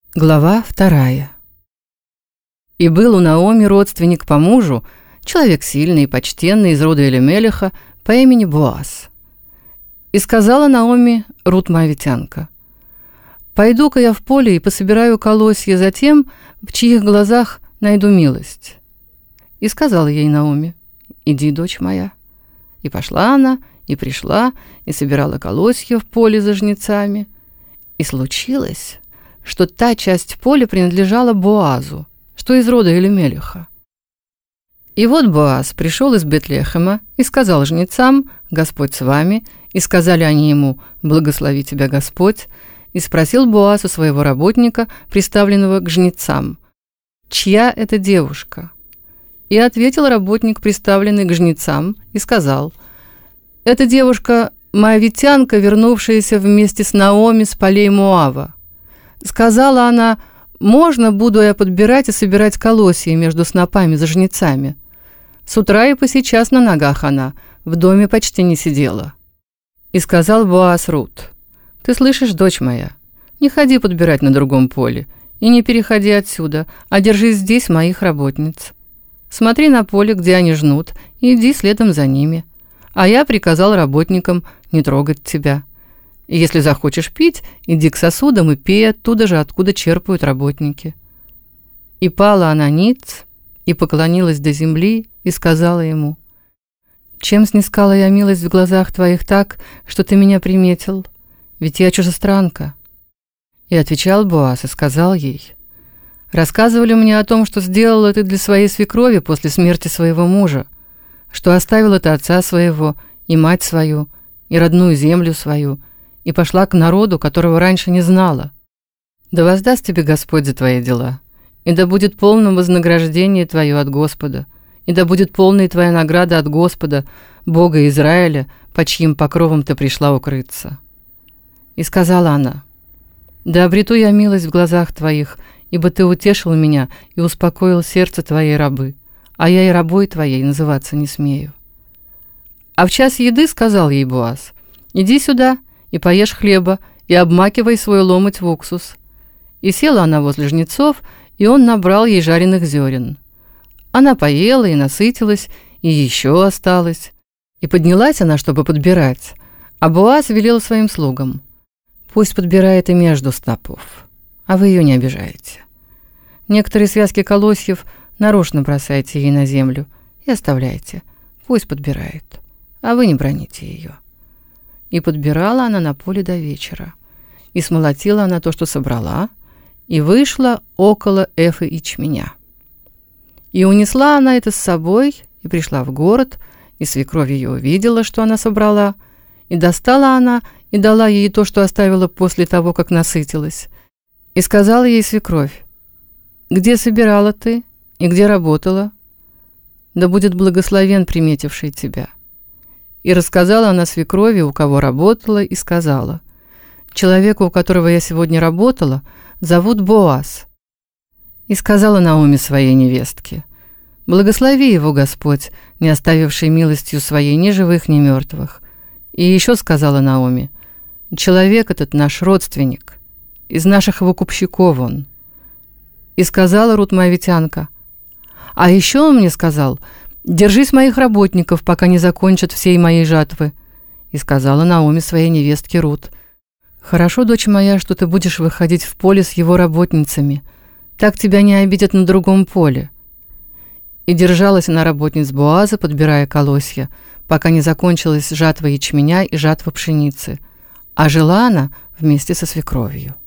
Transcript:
Глава 2. И был у Наоми родственник по мужу, человек сильный и почтенный из рода Элимелеха по имени Боаз. И сказала Наоми Рут Моавитянка: «Пойду-ка я в поле и пособираю колосья за тем, в чьих глазах найду милость». И сказала ей Наоми: «Иди, дочь моя». И пошла она, и пришла, и собирала колосья в поле за жнецами. И случилось, что та часть поля принадлежала Боазу, что из рода Элимелеха. И вот Боаз пришел из Бетлехема и сказал жнецам: «Господь с вами». И сказали они ему: «Благослови тебя Господь». И спросил Боаз у своего работника, приставленного к жнецам: «Чья это девушка?» И ответил работник, приставленный к жнецам, и сказал: «Это девушка моавитянка, вернувшаяся вместе с Наоми с полей Моава». Сказала она: «Можно буду я подбирать и собирать колосья между снопами за жнецами?» С утра и посейчас на ногах она, в доме почти не сидела. И сказал Боаз Рут: «Ты слышишь, дочь моя, не ходи подбирать на другом поле, и не переходи отсюда, а держись здесь моих работниц. Смотри на поле, где они жнут, и иди следом за ними. А я приказал работникам не трогать тебя. И если захочешь пить, иди к сосудам и пей оттуда же, откуда черпают работники». И пала она ниц, и поклонилась до земли, и сказала ему: «Чем снискала я милость в глазах твоих так, что ты меня приметил? Ведь я чужестранка». И отвечал Боаз и сказал ей: «Рассказывали мне о том, что сделала ты для своей свекрови после смерти своего мужа, что оставила ты отца своего и мать свою, и родную землю свою, и пошла к народу, которого раньше не знала. Да воздаст тебе Господь за твои дела, и да будет полным вознаграждение твое от Господа, и да будет полная твоя награда от Господа, Бога Израиля, под чьим покровом ты пришла укрыться». И сказала она: «Да обрету я милость в глазах твоих, ибо ты утешил меня и успокоил сердце твоей рабы, а я и рабой твоей называться не смею». А в час еды сказал ей Боаз: «Иди сюда и поешь хлеба, и обмакивай свой ломоть в уксус». И села она возле жнецов, и он набрал ей жареных зерен. Она поела и насытилась, и еще осталось. И поднялась она, чтобы подбирать, а Боаз велел своим слугам: «Пусть подбирает и между снопов, а вы ее не обижаете. Некоторые связки колосьев нарочно бросайте ей на землю и оставляйте, пусть подбирает, а вы не броните ее». И подбирала она на поле до вечера, и смолотила она то, что собрала, и вышла около эфы ячменя. И унесла она это с собой, и пришла в город, и свекровь ее увидела, что она собрала, и достала она, и дала ей то, что оставила после того, как насытилась. И сказала ей свекровь: «Где собирала ты и где работала? Да будет благословен приметивший тебя». И рассказала она свекрови, у кого работала, и сказала: «Человека, у которого я сегодня работала, зовут Боаз». И сказала Наоми своей невестке: «Благослови его Господь, не оставивший милостью своей ни живых, ни мертвых». И еще сказала Наоми: «Человек этот наш родственник, из наших выкупщиков он». И сказала Рут Моавитянка: «А еще он мне сказал: держись моих работников, пока не закончат всей моей жатвы». И сказала Наоми своей невестке Рут: «Хорошо, дочь моя, что ты будешь выходить в поле с его работницами, так тебя не обидят на другом поле». И держалась она работниц Боаза, подбирая колосья, пока не закончилась жатва ячменя и жатва пшеницы, а жила она вместе со свекровью.